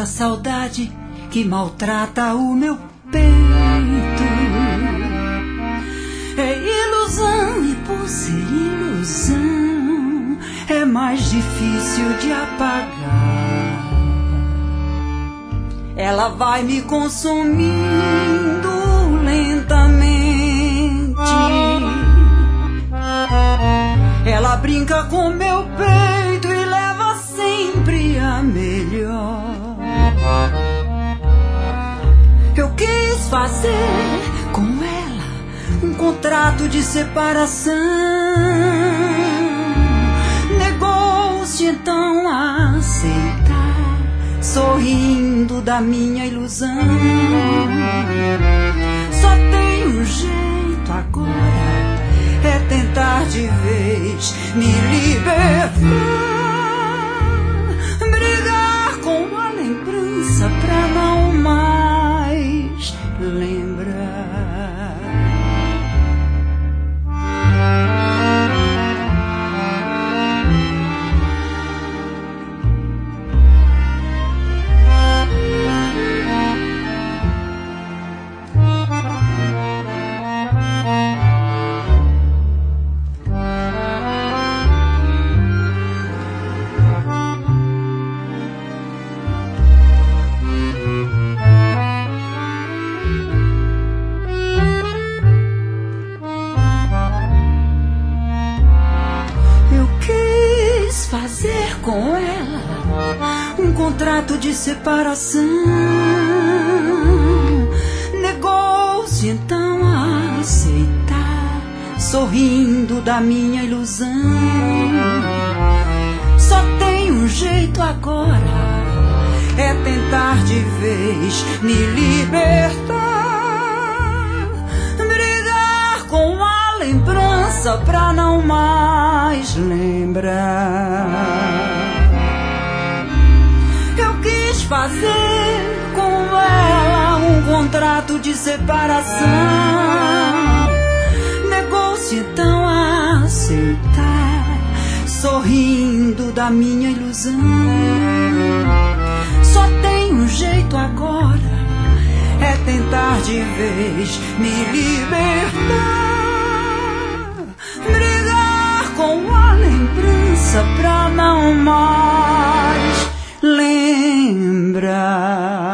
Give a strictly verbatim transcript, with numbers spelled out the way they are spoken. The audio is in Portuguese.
essa saudade que maltrata o meu peito. É ilusão e por ser ilusão é mais difícil de apagar. Ela vai me consumindo lentamente. Ela brinca com meu peito e leva sempre a melhor. Eu quis fazer com ela um contrato de separação. Negou-se então a aceitar, sorrindo da minha ilusão. Só tem um jeito agora, é tentar de vez me libertar. Brigar com a lembrança pra não mais lembrar. Fazer com ela um contrato de separação. Negou-se então a aceitar, sorrindo da minha ilusão. Só tem um jeito agora, é tentar de vez me libertar. Brigar com a lembrança pra não mais lembrar. Eu quis fazer com ela um contrato de separação. Negou-se então a aceitar, sorrindo da minha ilusão. Só tem um jeito agora, é tentar de vez me libertar. Com a lembrança pra não mais lembrar.